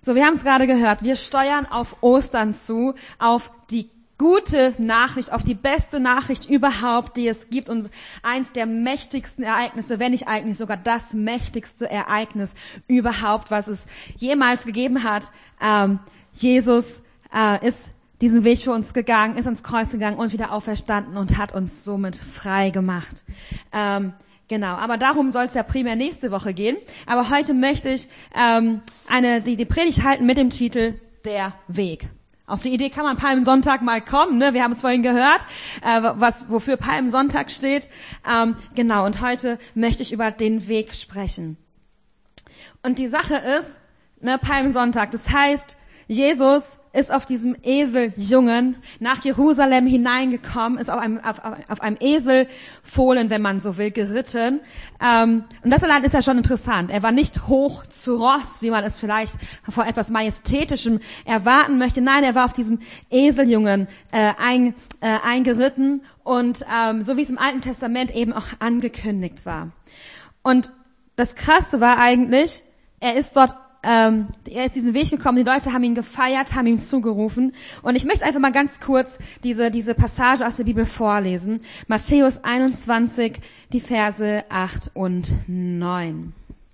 So, wir haben es gerade gehört. Wir steuern auf Ostern zu, auf die gute Nachricht, auf die beste Nachricht überhaupt, die es gibt, und eins der mächtigsten Ereignisse, wenn nicht eigentlich sogar das mächtigste Ereignis überhaupt, was es jemals gegeben hat. Jesus ist diesen Weg für uns gegangen, ist ans Kreuz gegangen und wieder auferstanden und hat uns somit frei gemacht. Genau, aber darum soll es ja primär nächste Woche gehen. Aber heute möchte ich die Predigt halten mit dem Titel Der Weg. Auf die Idee kann man Palmsonntag mal kommen, ne? Wir haben es vorhin gehört, wofür Palmsonntag steht. Genau, und heute möchte ich über den Weg sprechen. Und die Sache ist, ne, Palmsonntag, das heißt, Jesus ist auf diesem Eseljungen nach Jerusalem hineingekommen, ist auf einem Eselfohlen, wenn man so will, geritten. Und das allein ist ja schon interessant. Er war nicht hoch zu Ross, wie man es vielleicht vor etwas Majestätischem erwarten möchte. Nein, er war auf diesem Eseljungen eingeritten und so wie es im Alten Testament eben auch angekündigt war. Und das Krasse war eigentlich, er ist diesen Weg gekommen, die Leute haben ihn gefeiert, haben ihm zugerufen. Und ich möchte einfach mal ganz kurz diese Passage aus der Bibel vorlesen. Matthäus 21, die Verse 8 und 9.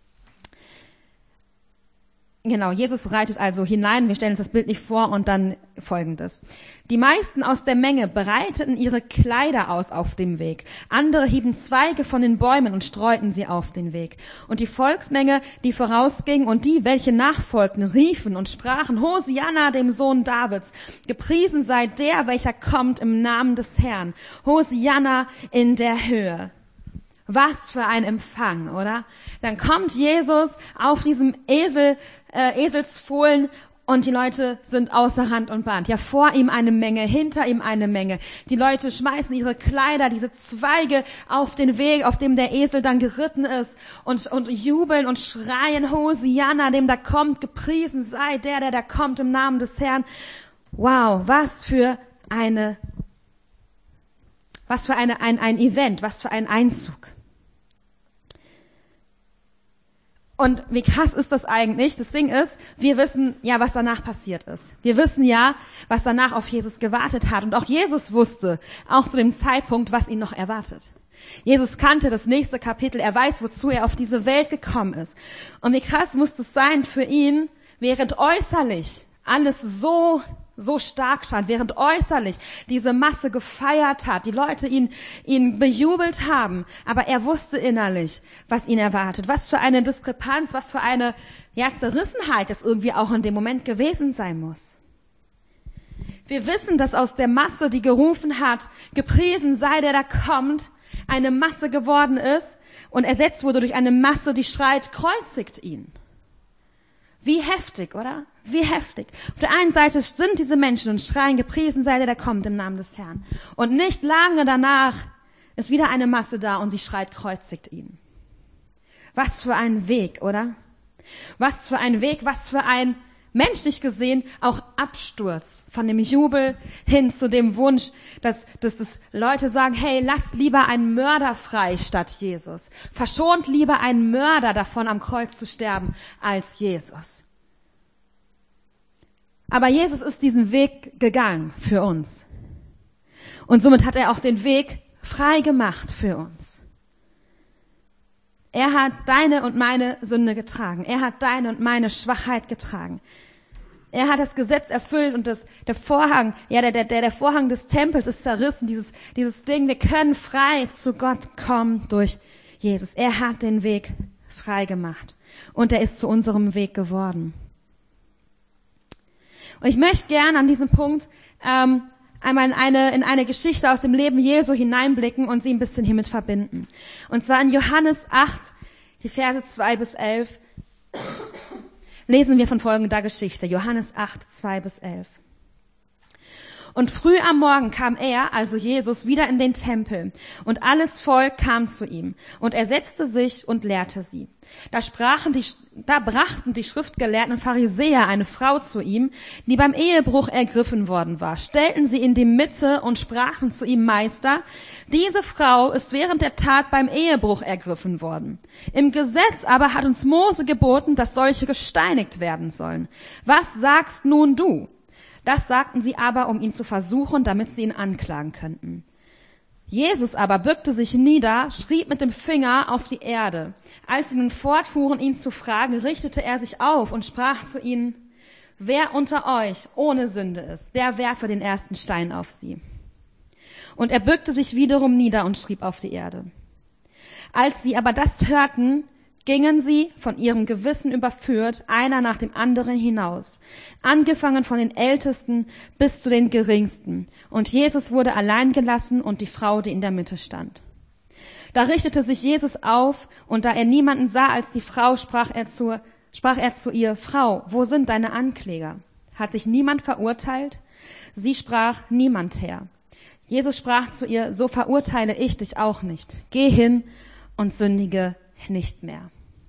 Genau, Jesus reitet also hinein, wir stellen uns das Bild nicht vor, und dann Folgendes. Die meisten aus der Menge breiteten ihre Kleider aus auf dem Weg. Andere hieben Zweige von den Bäumen und streuten sie auf den Weg. Und die Volksmenge, die vorausging, und die, welche nachfolgten, riefen und sprachen: Hosianna, dem Sohn Davids, gepriesen sei der, welcher kommt im Namen des Herrn. Hosianna in der Höhe. Was für ein Empfang, oder? Dann kommt Jesus auf diesem Eselsfohlen, und die Leute sind außer Rand und Band. Ja, vor ihm eine Menge, hinter ihm eine Menge. Die Leute schmeißen ihre Kleider, diese Zweige auf den Weg, auf dem der Esel dann geritten ist, und jubeln und schreien: Hosianna, dem da kommt, gepriesen sei der da kommt im Namen des Herrn. Wow, was für ein Event, was für ein Einzug. Und wie krass ist das eigentlich? Das Ding ist, wir wissen ja, was danach passiert ist. Wir wissen ja, was danach auf Jesus gewartet hat. Und auch Jesus wusste, auch zu dem Zeitpunkt, was ihn noch erwartet. Jesus kannte das nächste Kapitel. Er weiß, wozu er auf diese Welt gekommen ist. Und wie krass muss es sein für ihn, während äußerlich alles so stark stand, während äußerlich diese Masse gefeiert hat, die Leute ihn bejubelt haben, aber er wusste innerlich, was ihn erwartet, was für eine Diskrepanz, was für eine Zerrissenheit es irgendwie auch in dem Moment gewesen sein muss. Wir wissen, dass aus der Masse, die gerufen hat, gepriesen sei der da kommt, eine Masse geworden ist und ersetzt wurde durch eine Masse, die schreit: kreuzigt ihn. Wie heftig, oder? Wie heftig. Auf der einen Seite sind diese Menschen und schreien: gepriesen sei der kommt im Namen des Herrn. Und nicht lange danach ist wieder eine Masse da und sie schreit: kreuzigt ihn. Was für ein Weg, oder? Was für ein Weg, was für ein, menschlich gesehen, auch Absturz von dem Jubel hin zu dem Wunsch, dass Leute sagen: hey, lasst lieber einen Mörder frei statt Jesus. Verschont lieber einen Mörder davon, am Kreuz zu sterben, als Jesus. Aber Jesus ist diesen Weg gegangen für uns. Und somit hat er auch den Weg frei gemacht für uns. Er hat deine und meine Sünde getragen. Er hat deine und meine Schwachheit getragen. Er hat das Gesetz erfüllt, und der Vorhang, der Vorhang des Tempels ist zerrissen. Dieses Ding, wir können frei zu Gott kommen durch Jesus. Er hat den Weg frei gemacht. Und er ist zu unserem Weg geworden. Und ich möchte gerne an diesem Punkt einmal in eine Geschichte aus dem Leben Jesu hineinblicken und sie ein bisschen hiermit verbinden. Und zwar in Johannes 8, die Verse 2 bis 11, lesen wir von folgender Geschichte. Johannes 8, 2 bis 11. Und früh am Morgen kam er, also Jesus, wieder in den Tempel, und alles Volk kam zu ihm, und er setzte sich und lehrte sie. Da brachten die Schriftgelehrten und Pharisäer eine Frau zu ihm, die beim Ehebruch ergriffen worden war, stellten sie in die Mitte und sprachen zu ihm: Meister, diese Frau ist während der Tat beim Ehebruch ergriffen worden. Im Gesetz aber hat uns Mose geboten, dass solche gesteinigt werden sollen. Was sagst nun du? Das sagten sie aber, um ihn zu versuchen, damit sie ihn anklagen könnten. Jesus aber bückte sich nieder, schrieb mit dem Finger auf die Erde. Als sie nun fortfuhren, ihn zu fragen, richtete er sich auf und sprach zu ihnen: Wer unter euch ohne Sünde ist, der werfe den ersten Stein auf sie. Und er bückte sich wiederum nieder und schrieb auf die Erde. Als sie aber das hörten, gingen sie, von ihrem Gewissen überführt, einer nach dem anderen hinaus, angefangen von den Ältesten bis zu den Geringsten. Und Jesus wurde allein gelassen und die Frau, die in der Mitte stand. Da richtete sich Jesus auf, und da er niemanden sah als die Frau, sprach er zu ihr: Frau, wo sind deine Ankläger? Hat dich niemand verurteilt? Sie sprach: Niemand, Herr. Jesus sprach zu ihr: So verurteile ich dich auch nicht. Geh hin und sündige nicht mehr.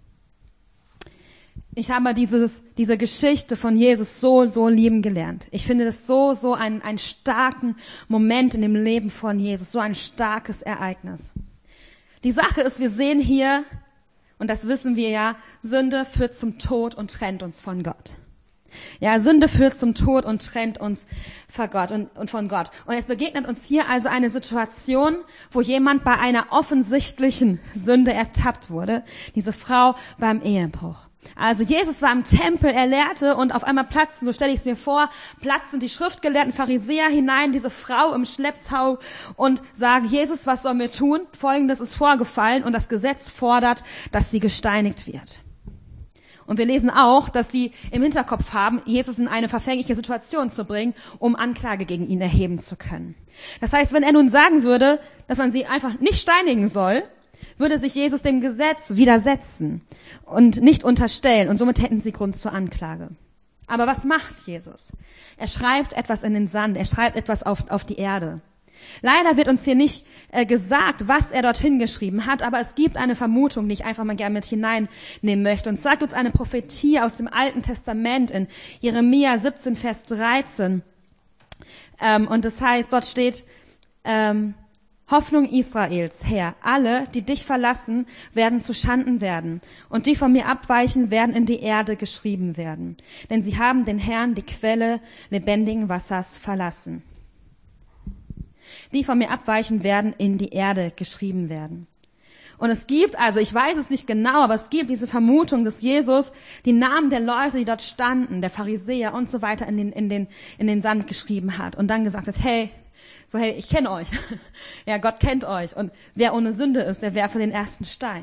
Ich habe diese Geschichte von Jesus so lieben gelernt. Ich finde das so einen starken Moment in dem Leben von Jesus, so ein starkes Ereignis. Die Sache ist, wir sehen hier, und das wissen wir ja, Sünde führt zum Tod und trennt uns von Gott. Ja, Sünde führt zum Tod und trennt uns von Gott und von Gott. Und es begegnet uns hier also eine Situation, wo jemand bei einer offensichtlichen Sünde ertappt wurde. Diese Frau beim Ehebruch. Also Jesus war im Tempel, er lehrte, und auf einmal platzen, so stelle ich es mir vor, platzen die schriftgelehrten Pharisäer hinein, diese Frau im Schlepptau, und sagen: Jesus, was sollen wir tun? Folgendes ist vorgefallen, und das Gesetz fordert, dass sie gesteinigt wird. Und wir lesen auch, dass sie im Hinterkopf haben, Jesus in eine verfängliche Situation zu bringen, um Anklage gegen ihn erheben zu können. Das heißt, wenn er nun sagen würde, dass man sie einfach nicht steinigen soll, würde sich Jesus dem Gesetz widersetzen und nicht unterstellen, und somit hätten sie Grund zur Anklage. Aber was macht Jesus? Er schreibt etwas in den Sand, er schreibt etwas auf die Erde. Leider wird uns hier nicht gesagt, was er dort hingeschrieben hat, aber es gibt eine Vermutung, die ich einfach mal gerne mit hineinnehmen möchte. Und sagt uns eine Prophetie aus dem Alten Testament in Jeremia 17, Vers 13. Und das heißt, dort steht: Hoffnung Israels, Herr, alle, die dich verlassen, werden zu Schanden werden, und die von mir abweichen, werden in die Erde geschrieben werden. Denn sie haben den Herrn, die Quelle lebendigen Wassers, verlassen. Die von mir abweichen, werden in die Erde geschrieben werden. Und es gibt, also ich weiß es nicht genau, aber es gibt diese Vermutung, dass Jesus die Namen der Leute, die dort standen, der Pharisäer und so weiter, in den Sand geschrieben hat und dann gesagt hat: Hey, ich kenne euch. Ja, Gott kennt euch. Und wer ohne Sünde ist, der werfe den ersten Stein.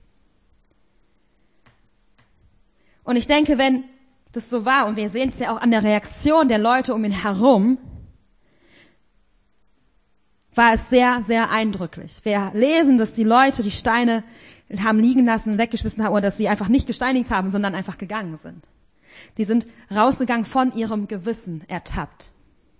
Und ich denke, wenn das so war, und wir sehen es ja auch an der Reaktion der Leute um ihn herum, war es sehr, sehr eindrücklich. Wir lesen, dass die Leute die Steine haben liegen lassen, weggeschmissen haben, oder dass sie einfach nicht gesteinigt haben, sondern einfach gegangen sind. Die sind rausgegangen, von ihrem Gewissen ertappt.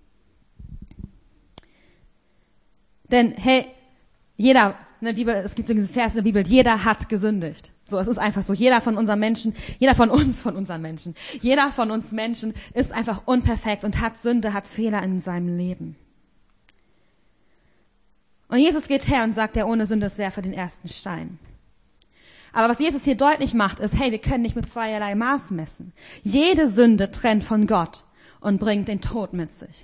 Denn, hey, jeder, in der Bibel, es gibt so diesen Vers in der Bibel: Jeder hat gesündigt. So, es ist einfach so. Jeder von unseren Menschen, jeder von uns Menschen ist einfach unperfekt und hat Sünde, hat Fehler in seinem Leben. Und Jesus geht her und sagt: Der ohne Sünde ist, werfe den ersten Stein. Aber was Jesus hier deutlich macht, ist: Hey, wir können nicht mit zweierlei Maß messen. Jede Sünde trennt von Gott und bringt den Tod mit sich.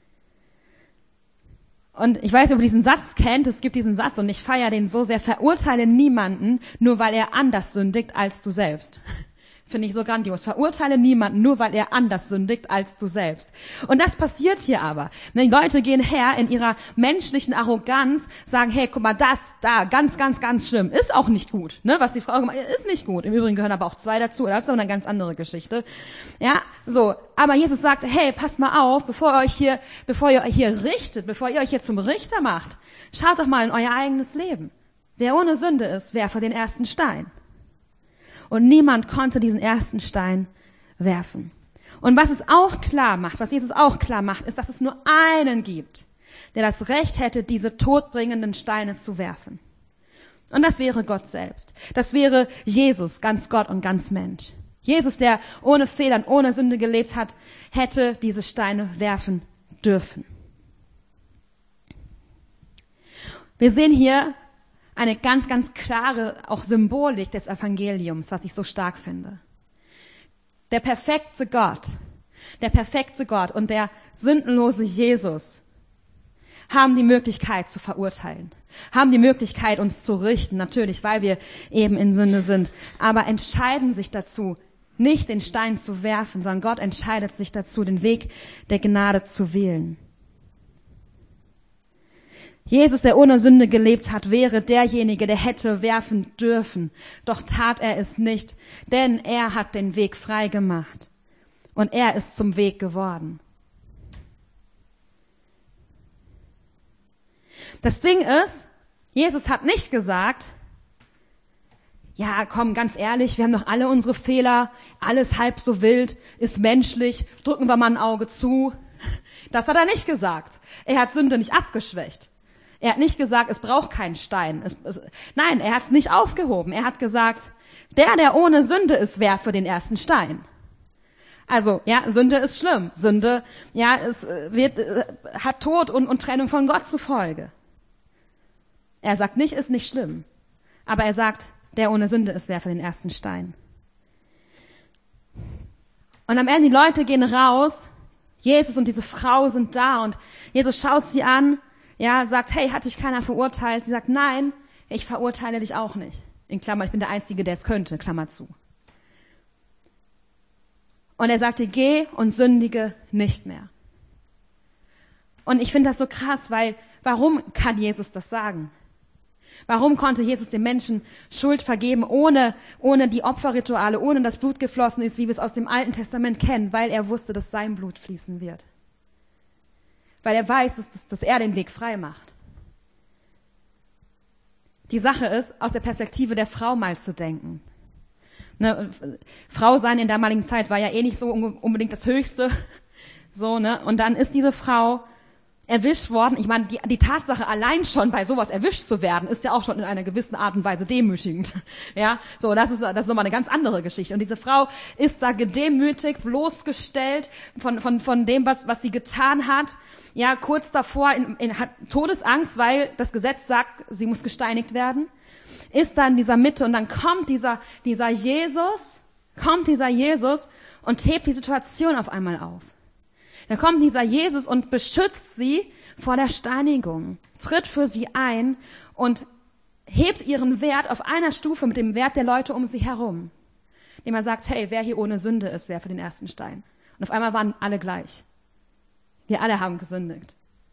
Und ich weiß nicht, ob ihr diesen Satz kennt. Es gibt diesen Satz, und ich feiere den so sehr: Verurteile niemanden, nur weil er anders sündigt als du selbst. Finde ich so grandios. Verurteile niemanden, nur weil er anders sündigt als du selbst. Und das passiert hier aber. Die Leute gehen her in ihrer menschlichen Arroganz, sagen: Hey, guck mal, das da, ganz, ganz, ganz schlimm. Ist auch nicht gut, ne? Was die Frau gemacht hat, ist nicht gut. Im Übrigen gehören aber auch zwei dazu. Das ist aber eine ganz andere Geschichte. Ja, so. Aber Jesus sagt: Hey, passt mal auf, bevor ihr euch hier richtet, bevor ihr euch hier zum Richter macht, schaut doch mal in euer eigenes Leben. Wer ohne Sünde ist, werfe den ersten Stein. Und niemand konnte diesen ersten Stein werfen. Und was es auch klar macht, was Jesus auch klar macht, ist, dass es nur einen gibt, der das Recht hätte, diese todbringenden Steine zu werfen. Und das wäre Gott selbst. Das wäre Jesus, ganz Gott und ganz Mensch. Jesus, der ohne Fehler und ohne Sünde gelebt hat, hätte diese Steine werfen dürfen. Wir sehen hier eine ganz, ganz klare auch Symbolik des Evangeliums, was ich so stark finde. Der perfekte Gott und der sündenlose Jesus haben die Möglichkeit zu verurteilen, haben die Möglichkeit, uns zu richten, natürlich, weil wir eben in Sünde sind, aber entscheiden sich dazu, nicht den Stein zu werfen, sondern Gott entscheidet sich dazu, den Weg der Gnade zu wählen. Jesus, der ohne Sünde gelebt hat, wäre derjenige, der hätte werfen dürfen. Doch tat er es nicht, denn er hat den Weg frei gemacht. Und er ist zum Weg geworden. Das Ding ist, Jesus hat nicht gesagt, ja, komm, ganz ehrlich, wir haben doch alle unsere Fehler, alles halb so wild, ist menschlich, drücken wir mal ein Auge zu. Das hat er nicht gesagt. Er hat Sünde nicht abgeschwächt. Er hat nicht gesagt, es braucht keinen Stein. Nein, er hat es nicht aufgehoben. Er hat gesagt, der ohne Sünde ist, werfe den ersten Stein. Also, ja, Sünde ist schlimm. Sünde, ja, hat Tod und Trennung von Gott zur Folge. Er sagt nicht, ist nicht schlimm. Aber er sagt, der ohne Sünde ist, werfe den ersten Stein. Und am Ende, die Leute gehen raus. Jesus und diese Frau sind da und Jesus schaut sie an. Ja, sagt, hey, hat dich keiner verurteilt? Sie sagt, nein, ich verurteile dich auch nicht. In Klammer, ich bin der Einzige, der es könnte, Klammer zu. Und er sagte, geh und sündige nicht mehr. Und ich finde das so krass, weil, warum kann Jesus das sagen? Warum konnte Jesus den Menschen Schuld vergeben, ohne die Opferrituale, ohne dass Blut geflossen ist, wie wir es aus dem Alten Testament kennen? Weil er wusste, dass sein Blut fließen wird. Weil er weiß, dass er den Weg frei macht. Die Sache ist, aus der Perspektive der Frau mal zu denken. Ne, Frau sein in der damaligen Zeit war ja eh nicht so unbedingt das Höchste. So, ne? Und dann ist diese Frau erwischt worden. Ich meine, die Tatsache allein schon bei sowas erwischt zu werden, ist ja auch schon in einer gewissen Art und Weise demütigend. Ja, so, das ist nochmal eine ganz andere Geschichte. Und diese Frau ist da gedemütigt, bloßgestellt von dem, was sie getan hat. Ja, kurz davor hat Todesangst, weil das Gesetz sagt, sie muss gesteinigt werden. Ist da in dieser Mitte und dann kommt dieser Jesus und hebt die Situation auf einmal auf. Da kommt dieser Jesus und beschützt sie vor der Steinigung, tritt für sie ein und hebt ihren Wert auf einer Stufe mit dem Wert der Leute um sie herum. Indem er sagt, hey, wer hier ohne Sünde ist, werfe den ersten Stein. Und auf einmal waren alle gleich. Wir alle haben gesündigt.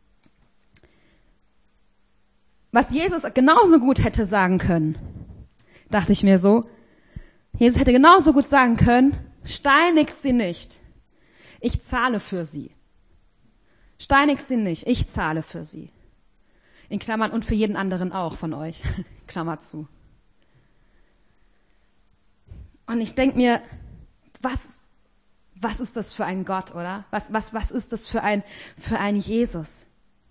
Was Jesus genauso gut hätte sagen können, dachte ich mir so, Jesus hätte genauso gut sagen können, steinigt sie nicht. Ich zahle für sie. Steinigt sie nicht, ich zahle für sie. In Klammern und für jeden anderen auch von euch. Klammer zu. Und ich denke mir, was ist das für ein Gott, oder? Was ist das für ein Jesus?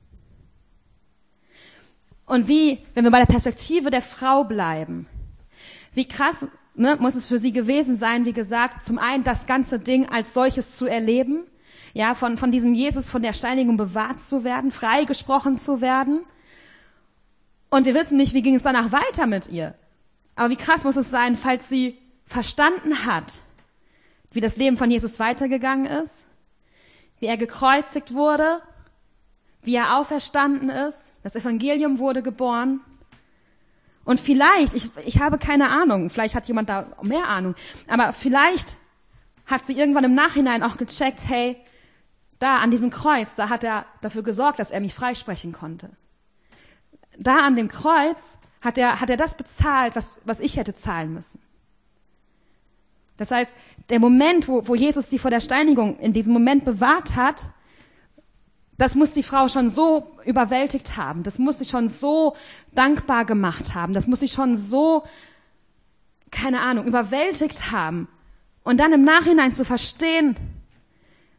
Und wenn wir bei der Perspektive der Frau bleiben, wie krass, ne, muss es für sie gewesen sein, wie gesagt, zum einen das ganze Ding als solches zu erleben, ja, von diesem Jesus, von der Steinigung bewahrt zu werden, freigesprochen zu werden. Und wir wissen nicht, wie ging es danach weiter mit ihr. Aber wie krass muss es sein, falls sie verstanden hat, wie das Leben von Jesus weitergegangen ist, wie er gekreuzigt wurde, wie er auferstanden ist, das Evangelium wurde geboren. Und vielleicht, ich habe keine Ahnung, vielleicht hat jemand da mehr Ahnung, aber vielleicht hat sie irgendwann im Nachhinein auch gecheckt, hey, da an diesem Kreuz, da hat er dafür gesorgt, dass er mich freisprechen konnte. Da an dem Kreuz hat er das bezahlt, was ich hätte zahlen müssen. Das heißt, der Moment, wo Jesus sie vor der Steinigung in diesem Moment bewahrt hat, das muss die Frau schon so überwältigt haben. Das muss sie schon so dankbar gemacht haben. Das muss sie schon so, keine Ahnung, überwältigt haben. Und dann im Nachhinein zu verstehen,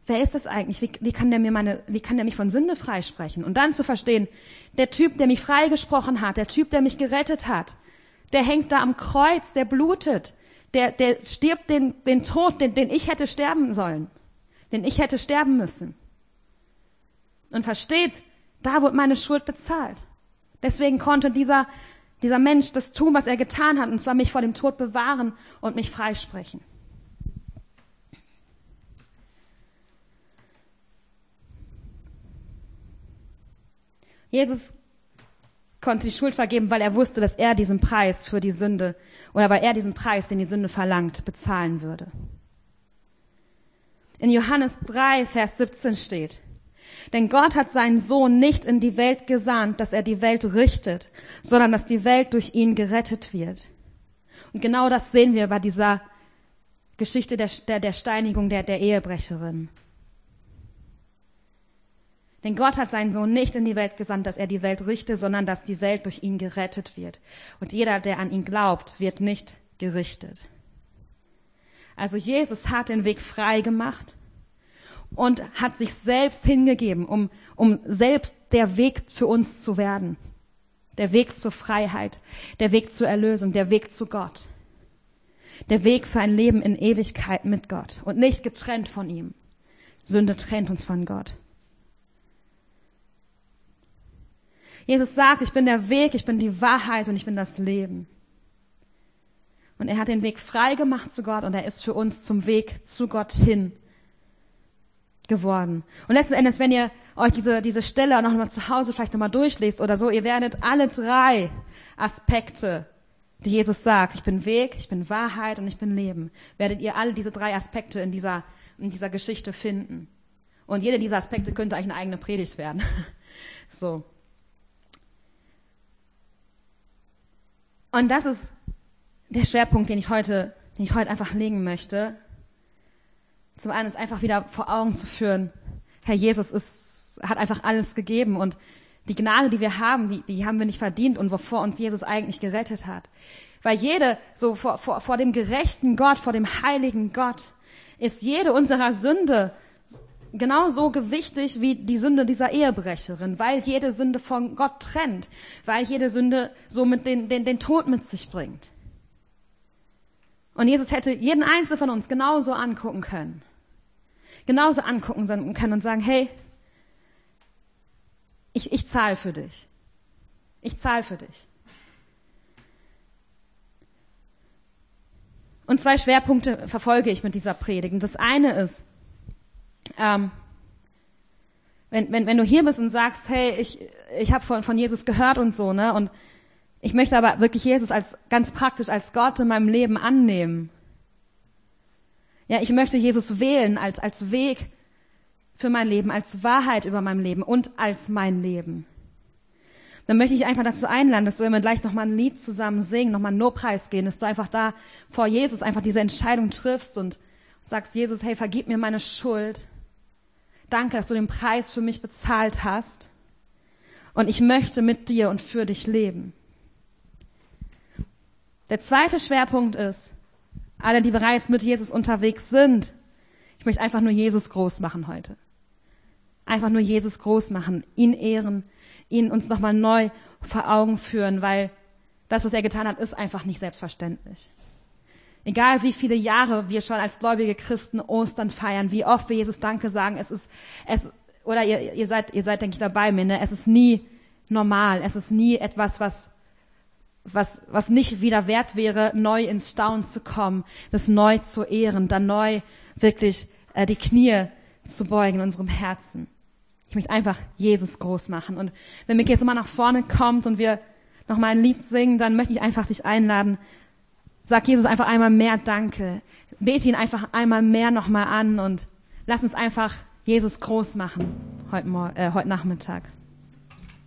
wer ist das eigentlich? Wie kann der mich von Sünde freisprechen? Und dann zu verstehen, der Typ, der mich freigesprochen hat, der Typ, der mich gerettet hat, der hängt da am Kreuz, der blutet, der stirbt den Tod, den ich hätte sterben sollen, den ich hätte sterben müssen. Und versteht, da wurde meine Schuld bezahlt. Deswegen konnte dieser Mensch das tun, was er getan hat, und zwar mich vor dem Tod bewahren und mich freisprechen. Jesus konnte die Schuld vergeben, weil er wusste, dass er diesen Preis für die Sünde, oder weil er diesen Preis, den die Sünde verlangt, bezahlen würde. In Johannes 3, Vers 17 steht: Denn Gott hat seinen Sohn nicht in die Welt gesandt, dass er die Welt richtet, sondern dass die Welt durch ihn gerettet wird. Und genau das sehen wir bei dieser Geschichte der Steinigung der Ehebrecherin. Denn Gott hat seinen Sohn nicht in die Welt gesandt, dass er die Welt richte, sondern dass die Welt durch ihn gerettet wird. Und jeder, der an ihn glaubt, wird nicht gerichtet. Also Jesus hat den Weg frei gemacht und hat sich selbst hingegeben, um selbst der Weg für uns zu werden. Der Weg zur Freiheit, der Weg zur Erlösung, der Weg zu Gott. Der Weg für ein Leben in Ewigkeit mit Gott und nicht getrennt von ihm. Sünde trennt uns von Gott. Jesus sagt, ich bin der Weg, ich bin die Wahrheit und ich bin das Leben. Und er hat den Weg frei gemacht zu Gott und er ist für uns zum Weg zu Gott hin geworden. Und letzten Endes, wenn ihr euch diese Stelle noch mal zu Hause vielleicht noch mal durchlest oder so, ihr werdet alle 3 Aspekte, die Jesus sagt, ich bin Weg, ich bin Wahrheit und ich bin Leben, werdet ihr alle diese 3 Aspekte in dieser Geschichte finden. Und jeder dieser Aspekte könnte eigentlich eine eigene Predigt werden. So. Und das ist der Schwerpunkt, den ich heute einfach legen möchte. Zum einen ist einfach wieder vor Augen zu führen, Herr Jesus hat einfach alles gegeben und die Gnade, die wir haben, die haben wir nicht verdient und wovor uns Jesus eigentlich gerettet hat. Weil vor dem gerechten Gott, vor dem heiligen Gott ist jede unserer Sünde genauso gewichtig wie die Sünde dieser Ehebrecherin, weil jede Sünde von Gott trennt, weil jede Sünde somit den Tod mit sich bringt. Und Jesus hätte jeden Einzelnen von uns genauso angucken können und sagen, hey, ich zahle für dich. Ich zahle für dich. Und 2 Schwerpunkte verfolge ich mit dieser Predigt. Und das eine ist, wenn du hier bist und sagst, hey, ich habe von Jesus gehört und so, ne, und ich möchte aber wirklich Jesus ganz praktisch als Gott in meinem Leben annehmen. Ja, ich möchte Jesus wählen als Weg für mein Leben, als Wahrheit über mein Leben und als mein Leben. Dann möchte ich einfach dazu einladen, dass du, wenn wir gleich nochmal ein Lied zusammen singen, nochmal einen Lobpreis gehen, dass du einfach da vor Jesus einfach diese Entscheidung triffst und sagst, Jesus, hey, vergib mir meine Schuld. Danke, dass du den Preis für mich bezahlt hast. Und ich möchte mit dir und für dich leben. Der zweite Schwerpunkt ist, alle, die bereits mit Jesus unterwegs sind, ich möchte einfach nur Jesus groß machen heute. Einfach nur Jesus groß machen, ihn ehren, ihn uns nochmal neu vor Augen führen, weil das, was er getan hat, ist einfach nicht selbstverständlich. Egal wie viele Jahre wir schon als gläubige Christen Ostern feiern, wie oft wir Jesus Danke sagen, oder ihr seid, denke ich, dabei mir, ne? Es ist nie normal, es ist nie etwas, was nicht wieder wert wäre, neu ins Staunen zu kommen, das neu zu ehren, dann neu wirklich die Knie zu beugen in unserem Herzen. Ich möchte einfach Jesus groß machen. Und wenn Micky jetzt mal nach vorne kommt und wir nochmal ein Lied singen, dann möchte ich einfach dich einladen. Sag Jesus einfach einmal mehr Danke. Bete ihn einfach einmal mehr nochmal an und lass uns einfach Jesus groß machen heute Nachmittag.